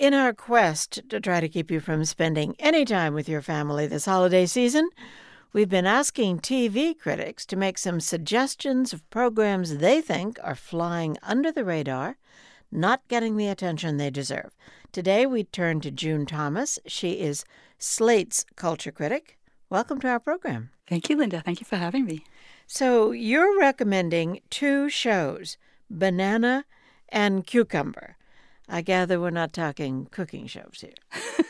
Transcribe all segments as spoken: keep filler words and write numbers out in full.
In our quest to try to keep you from spending any time with your family this holiday season, we've been asking T V critics to make some suggestions of programs they think are flying under the radar, not getting the attention they deserve. Today we turn to June Thomas. She is Slate's culture critic. Welcome to our program. Thank you, Linda. Thank you for having me. So you're recommending two shows, Banana and Cucumber. I gather we're not talking cooking shows here.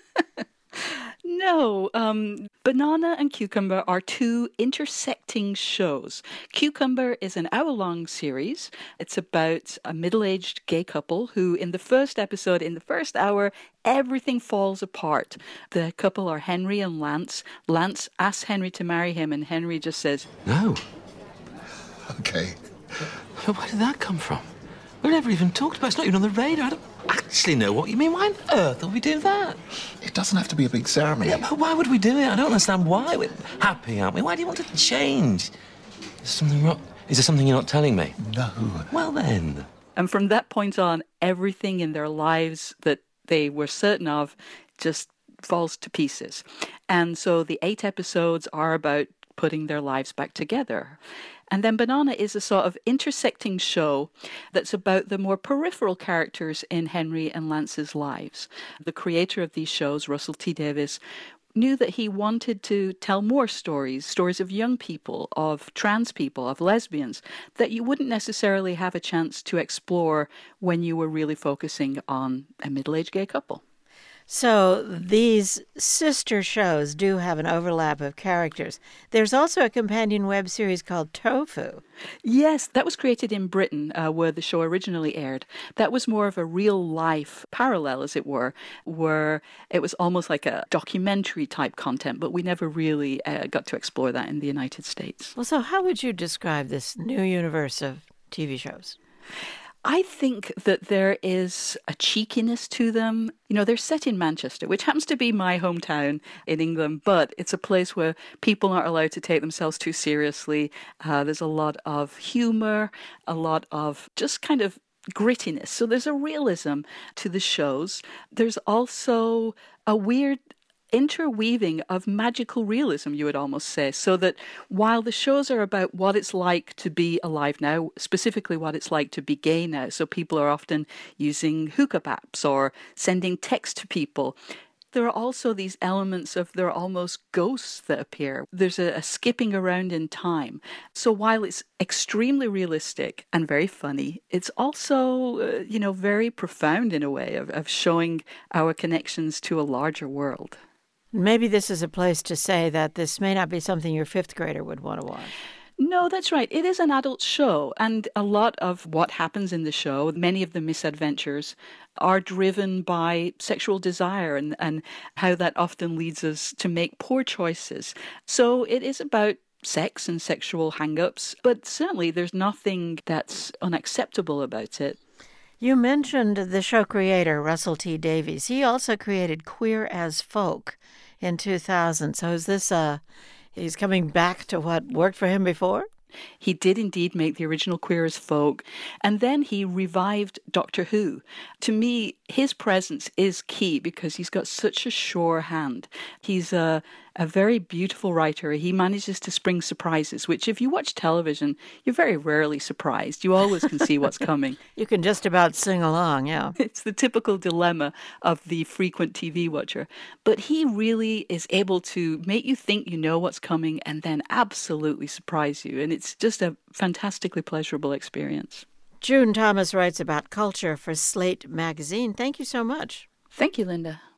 No, um, Banana and Cucumber are two intersecting shows. Cucumber is an hour-long series. It's about a middle-aged gay couple who, in the first episode, in the first hour, everything falls apart. The couple are Henry and Lance. Lance asks Henry to marry him, and Henry just says, No. Okay. But where did that come from? We never even talked about it. It's not even on the radar. I don't actually know what you mean. Why on earth would we do that? It doesn't have to be a big ceremony. Yeah, but why would we do it? I don't understand why. We're happy, aren't we? Why do you want to change? Is something wrong? Is there something you're not telling me? No. Well, then. and from that point on, everything in their lives that they were certain of just falls to pieces. And so the eight episodes are about putting their lives back together. And then Banana is a sort of intersecting show that's about the more peripheral characters in Henry and Lance's lives. The creator of these shows, Russell T Davies, knew that he wanted to tell more stories, stories of young people, of trans people, of lesbians, that you wouldn't necessarily have a chance to explore when you were really focusing on a middle-aged gay couple. So these sister shows do have an overlap of characters. There's also a companion web series called Tofu. Yes, that was created in Britain, uh, where the show originally aired. That was more of a real-life parallel, as it were, where it was almost like a documentary-type content, but we never really uh, got to explore that in the United States. Well, so how would you describe this new universe of T V shows? I think that there is a cheekiness to them. You know, they're set in Manchester, which happens to be my hometown in England, but it's a place where people aren't allowed to take themselves too seriously. Uh, there's a lot of humor, a lot of just kind of grittiness. So there's a realism to the shows. There's also a weird interweaving of magical realism, you would almost say, so that while the shows are about what it's like to be alive now, specifically what it's like to be gay now, so people are often using hookup apps or sending text to people, there are also these elements of there are almost ghosts that appear. There's a, a skipping around in time. So while it's extremely realistic and very funny, it's also, uh, you know, very profound in a way of, of showing our connections to a larger world. Maybe this is a place to say that this may not be something your fifth grader would want to watch. No, that's right. It is an adult show, and a lot of what happens in the show, many of the misadventures, are driven by sexual desire and, and how that often leads us to make poor choices. So it is about sex and sexual hang-ups, but certainly there's nothing that's unacceptable about it. You mentioned the show creator, Russell T Davies. He also created Queer as Folk in two thousand. So is this, uh, he's coming back to what worked for him before? He did indeed make the original Queer as Folk, and then he revived Doctor Who. To me, his presence is key because he's got such a sure hand. He's a, a very beautiful writer. He manages to spring surprises, which if you watch television, you're very rarely surprised. You always can see what's coming. You can just about sing along, yeah. It's the typical dilemma of the frequent T V watcher. But he really is able to make you think you know what's coming and then absolutely surprise you. And it's just a fantastically pleasurable experience. June Thomas writes about culture for Slate magazine. Thank you so much. Thank you, Linda.